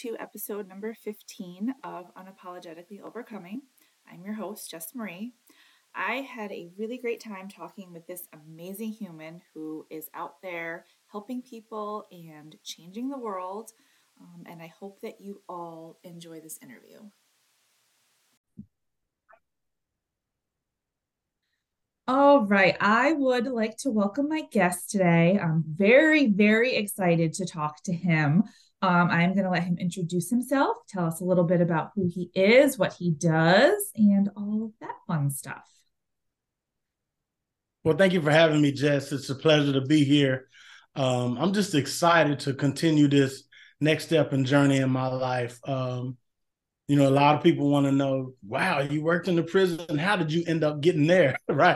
to episode number 15 of Unapologetically Overcoming. I'm your host, Jess Marie. I had a really great time talking with this amazing human who is out there helping people and changing the world, and I hope that you all enjoy this interview. All right, I would like to welcome my guest today. I'm very, very excited to talk to him. I'm going to let him introduce himself, tell us a little bit about who he is, what he does, and all of that fun stuff. Well, thank you for having me, Jess. It's a pleasure to be here. I'm just excited to continue this next step and journey in my life. A lot of people want to know, wow, you worked in the prison. How did you end up getting there? Right.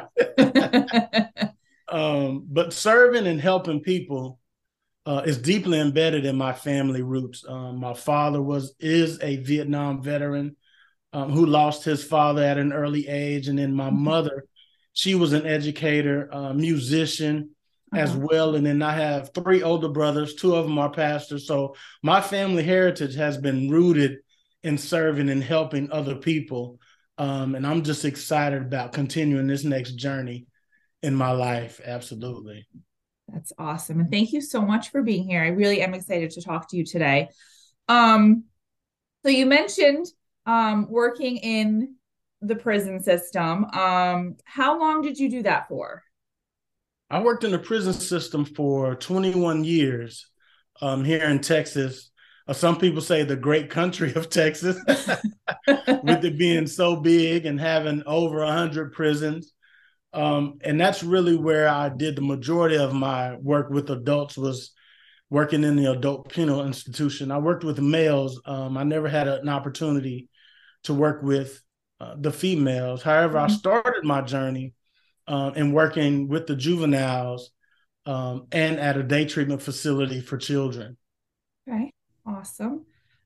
But serving and helping people is deeply embedded in my family roots. My father is a Vietnam veteran who lost his father at an early age. And then my mother, she was an educator, musician as well. And then I have three older brothers, two of them are pastors. So my family heritage has been rooted in serving and helping other people. And I'm just excited about continuing this next journey in my life. Absolutely. That's awesome. And thank you so much for being here. I really am excited to talk to you today. So you mentioned working in the prison system. How long did you do that for? I worked in the prison system for 21 years here in Texas. Some people say the great country of Texas, with it being so big and having over 100 prisons. And that's really where I did the majority of my work with adults, was working in the adult penal institution. I worked with males. I never had an opportunity to work with the females. However, I started my journey in working with the juveniles and at a day treatment facility for children. Okay, awesome.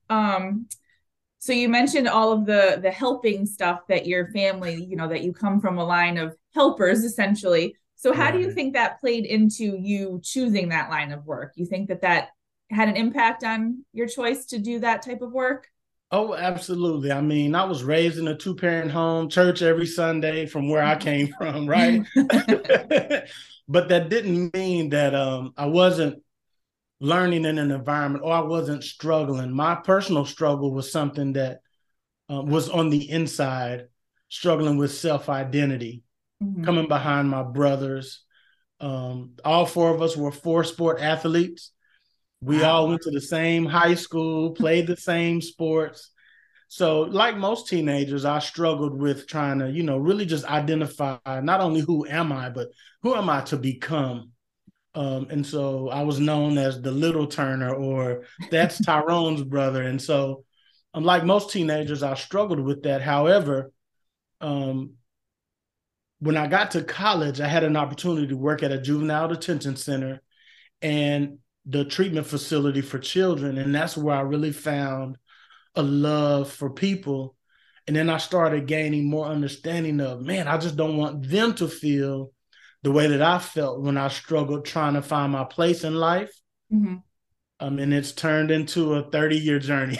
So you mentioned all of the helping stuff that your family, that you come from a line of helpers, essentially. So how do you think that played into you choosing that line of work? You think that had an impact on your choice to do that type of work? Oh, absolutely. I mean, I was raised in a two-parent home, church every Sunday from where I came from, right? But that didn't mean that I wasn't learning in an environment or I wasn't struggling. My personal struggle was something that was on the inside, struggling with self-identity, coming behind my brothers. All four of us were four-sport athletes. We all went to the same high school, played the same sports. So like most teenagers, I struggled with trying to, really just identify not only who am I, but who am I to become? And so I was known as the little Turner, or that's Tyrone's brother. And so unlike most teenagers, I struggled with that. However, when I got to college, I had an opportunity to work at a juvenile detention center and the treatment facility for children. And that's where I really found a love for people. And then I started gaining more understanding of, man, I just don't want them to feel the way that I felt when I struggled trying to find my place in life. And it's turned into a 30-year journey.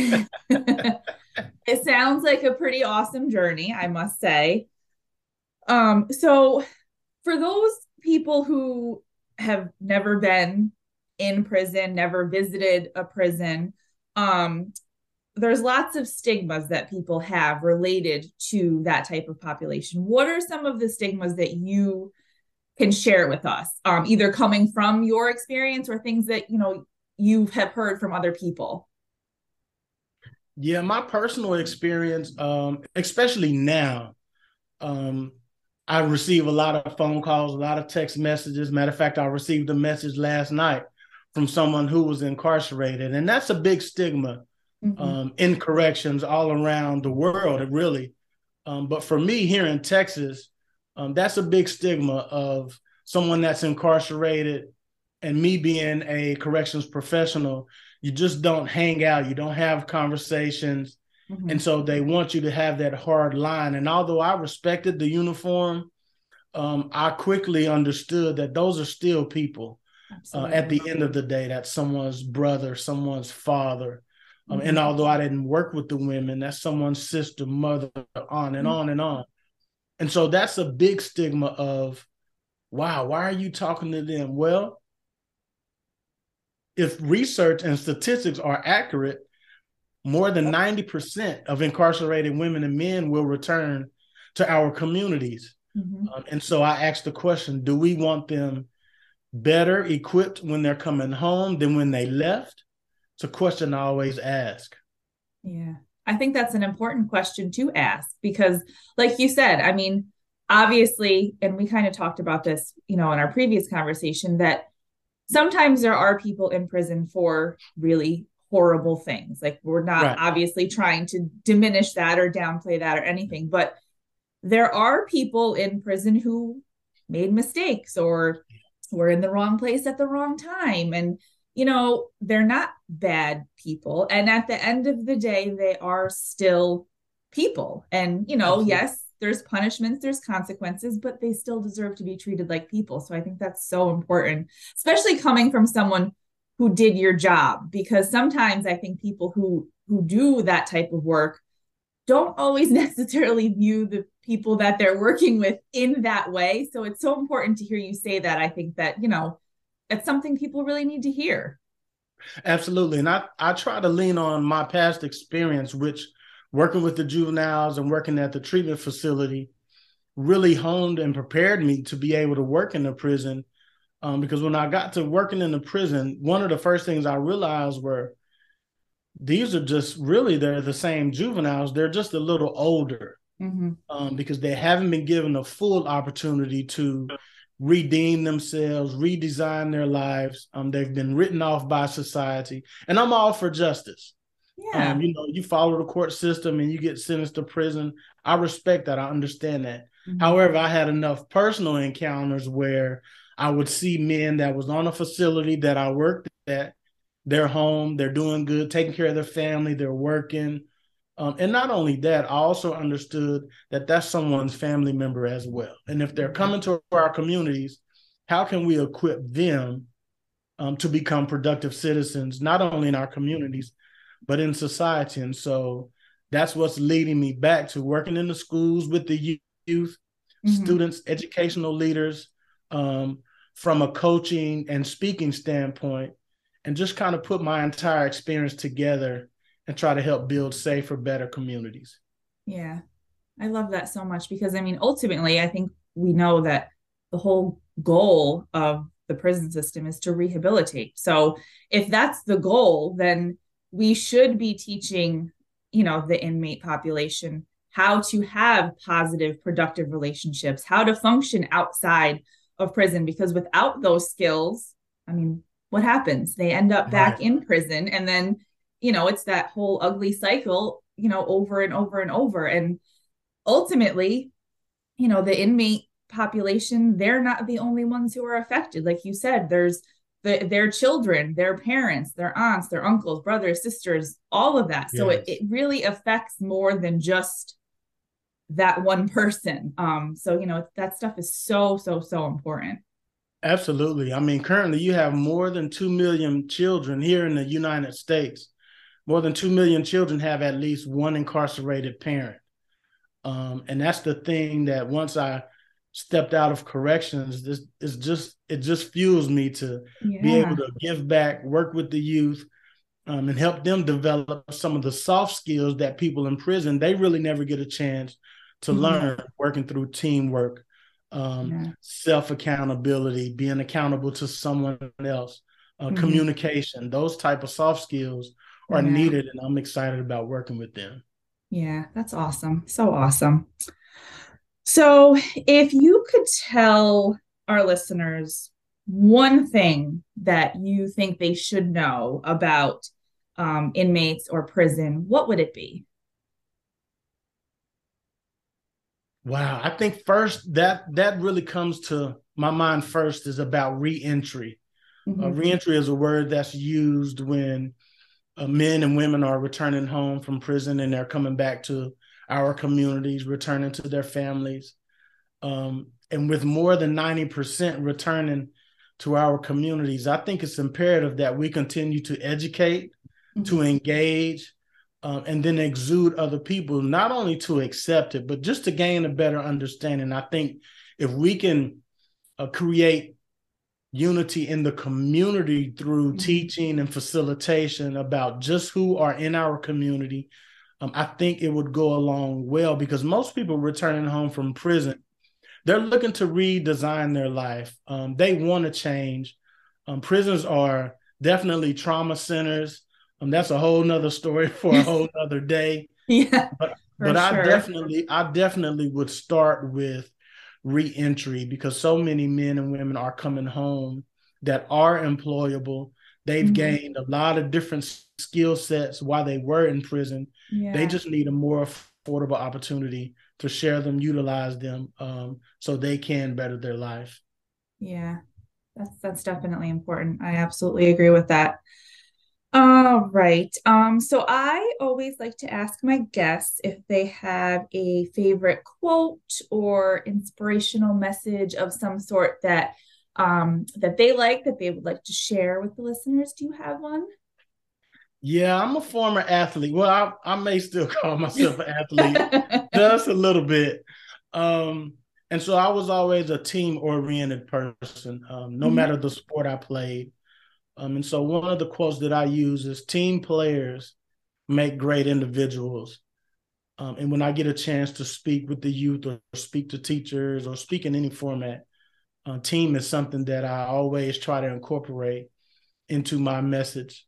It sounds like a pretty awesome journey, I must say. So for those people who have never been in prison, never visited a prison, there's lots of stigmas that people have related to that type of population. What are some of the stigmas that you can share with us, either coming from your experience or things that, you have heard from other people? Yeah, my personal experience, especially now, I receive a lot of phone calls, a lot of text messages. Matter of fact, I received a message last night from someone who was incarcerated. And that's a big stigma in corrections all around the world, really. But for me here in Texas, that's a big stigma of someone that's incarcerated, and me being a corrections professional, you just don't hang out. You don't have conversations. And so they want you to have that hard line. And although I respected the uniform, I quickly understood that those are still people at the end of the day. That's someone's brother, someone's father, And Mhm. although I didn't work with the women, that's someone's sister, mother, on and on and on. And so that's a big stigma of, wow, why are you talking to them? Well, if research and statistics are accurate, more than 90% of incarcerated women and men will return to our communities. Mhm. And so I asked the question, do we want them better equipped when they're coming home than when they left? It's a question I always ask. Yeah. I think that's an important question to ask because, like you said, I mean, obviously, and we kind of talked about this, in our previous conversation, that sometimes there are people in prison for really horrible things. Like, we're not Right. obviously trying to diminish that or downplay that or anything, but there are people in prison who made mistakes or were in the wrong place at the wrong time. And, they're not bad people. And at the end of the day, they are still people. And, Absolutely. yes, there's punishments, there's consequences, but they still deserve to be treated like people. So I think that's so important, especially coming from someone who did your job, because sometimes I think people who do that type of work don't always necessarily view the people that they're working with in that way. So it's so important to hear you say that. I think that, it's something people really need to hear. Absolutely. And I try to lean on my past experience, which working with the juveniles and working at the treatment facility really honed and prepared me to be able to work in the prison. Because when I got to working in the prison, one of the first things I realized were these are just really, they're the same juveniles. They're just a little older, Mm-hmm. because they haven't been given a full opportunity to redeem themselves, redesign their lives. They've been written off by society. And I'm all for justice. Yeah. You follow the court system and you get sentenced to prison. I respect that. I understand that. Mm-hmm. However, I had enough personal encounters where I would see men that was on a facility that I worked at. They're home, they're doing good, taking care of their family, they're working. And not only that, I also understood that that's someone's family member as well. And if they're Yeah. coming to our communities, how can we equip them to become productive citizens, not only in our communities, but in society? And so that's what's leading me back to working in the schools with the youth, Mm-hmm. students, educational leaders, um, from a coaching and speaking standpoint, and just kind of put my entire experience together and try to help build safer, better communities. Yeah. I love that so much because, I mean, ultimately, I think we know that the whole goal of the prison system is to rehabilitate. So if that's the goal, then we should be teaching, the inmate population how to have positive, productive relationships, how to function outside of prison, because without those skills, I mean, what happens? They end up back Right. in prison. And then, it's that whole ugly cycle, over and over and over. And ultimately, the inmate population, they're not the only ones who are affected. Like you said, there's their children, their parents, their aunts, their uncles, brothers, sisters, all of that. So it Yes. really affects more than just that one person. So, that stuff is so, so, so important. Absolutely. I mean, currently you have more than 2 million children here in the United States. More than 2 million children have at least one incarcerated parent. And that's the thing that once I stepped out of corrections, this is just, it just fuels me to be able Yeah. to give back, work with the youth, and help them develop some of the soft skills that people in prison, they really never get a chance to Mm-hmm. learn, working through teamwork, Yeah. self accountability, being accountable to someone else, Mm-hmm. communication. Those type of soft skills are Yeah. needed, and I'm excited about working with them. Yeah. That's awesome. So awesome. So, if you could tell our listeners one thing that you think they should know about inmates or prison, what would it be? Wow, I think first that really comes to my mind first is about reentry. Mm-hmm. Reentry is a word that's used when men and women are returning home from prison and they're coming back to our communities, returning to their families. And with more than 90% returning to our communities, I think it's imperative that we continue to educate, to engage, and then exude other people, not only to accept it, but just to gain a better understanding. I think if we can create unity in the community through teaching and facilitation about just who are in our community, I think it would go along well, because most people returning home from prison, they're looking to redesign their life. They want to change. Prisons are definitely trauma centers. That's a whole nother story for a whole nother day. Yeah, But for sure. I definitely would start with reentry, because so many men and women are coming home that are employable. They've gained a lot of different skill sets while they were in prison. They Yeah. just need a more affordable opportunity to share them, utilize them, so they can better their life. Yeah. That's definitely important. I absolutely agree with that. All right. So I always like to ask my guests if they have a favorite quote or inspirational message of some sort that they like, that they would like to share with the listeners. Do you have one? Yeah, I'm a former athlete. Well, I may still call myself an athlete, just a little bit. Um, and so I was always a team oriented person, no Mhm. matter the sport I played. And so one of the quotes that I use is, team players make great individuals. And when I get a chance to speak with the youth, or speak to teachers, or speak in any format, team is something that I always try to incorporate into my message,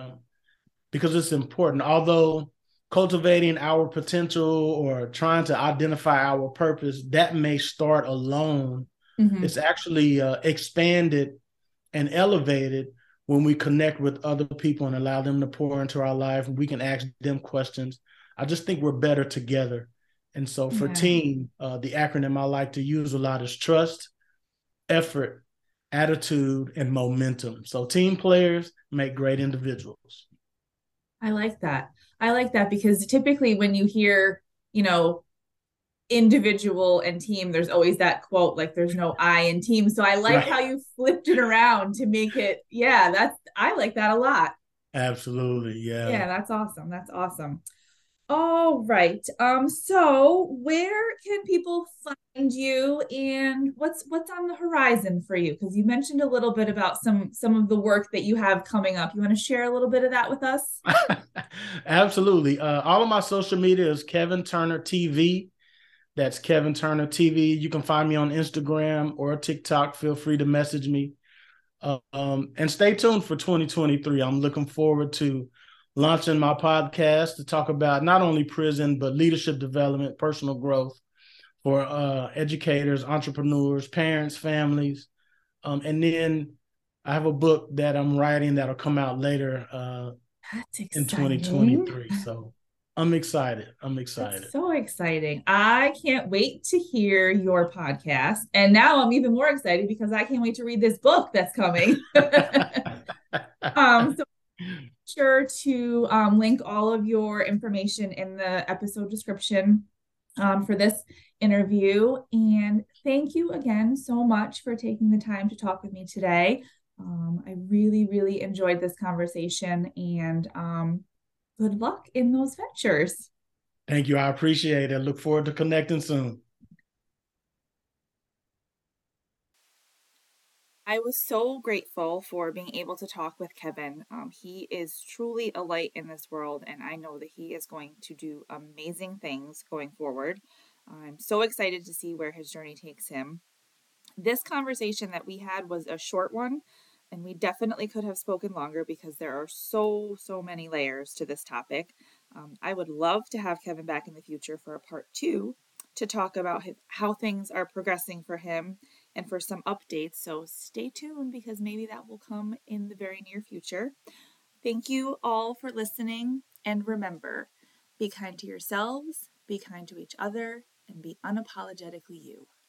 because it's important. Although cultivating our potential or trying to identify our purpose, that may start alone, Mhm. it's actually expanded and elevated when we connect with other people and allow them to pour into our life, and we can ask them questions. I just think we're better together. And so for Yeah. team, the acronym I like to use a lot is trust, effort, attitude, and momentum. So team players make great individuals. I like that. I like that because typically when you hear, you know, individual and team, there's always that quote, like there's no I in team. So I like how Right. you flipped it around to make it, yeah, I like that a lot. Absolutely. Yeah. Yeah, that's awesome. That's awesome. All right. So where can people find you and what's on the horizon for you? Because you mentioned a little bit about some of the work that you have coming up. You want to share a little bit of that with us? Absolutely. All of my social media is Kevin Turner TV. That's Kevin Turner TV. You can find me on Instagram or TikTok. Feel free to message me. And stay tuned for 2023. I'm looking forward to launching my podcast to talk about not only prison, but leadership development, personal growth for educators, entrepreneurs, parents, families. And then I have a book that I'm writing that'll come out later That's in exciting. 2023. So I'm excited. I'm That's excited. so exciting. I can't wait to hear your podcast. And now I'm even more excited because I can't wait to read this book that's coming. So sure to link all of your information in the episode description for this interview. And thank you again so much for taking the time to talk with me today. I really, really enjoyed this conversation and good luck in those ventures. Thank you. I appreciate it. Look forward to connecting soon. I was so grateful for being able to talk with Kevin. He is truly a light in this world, and I know that he is going to do amazing things going forward. I'm so excited to see where his journey takes him. This conversation that we had was a short one, and we definitely could have spoken longer because there are so many layers to this topic. I would love to have Kevin back in the future for a part two to talk about how things are progressing for him and for some updates. So stay tuned because maybe that will come in the very near future. Thank you all for listening. And remember, be kind to yourselves, be kind to each other, and be unapologetically you.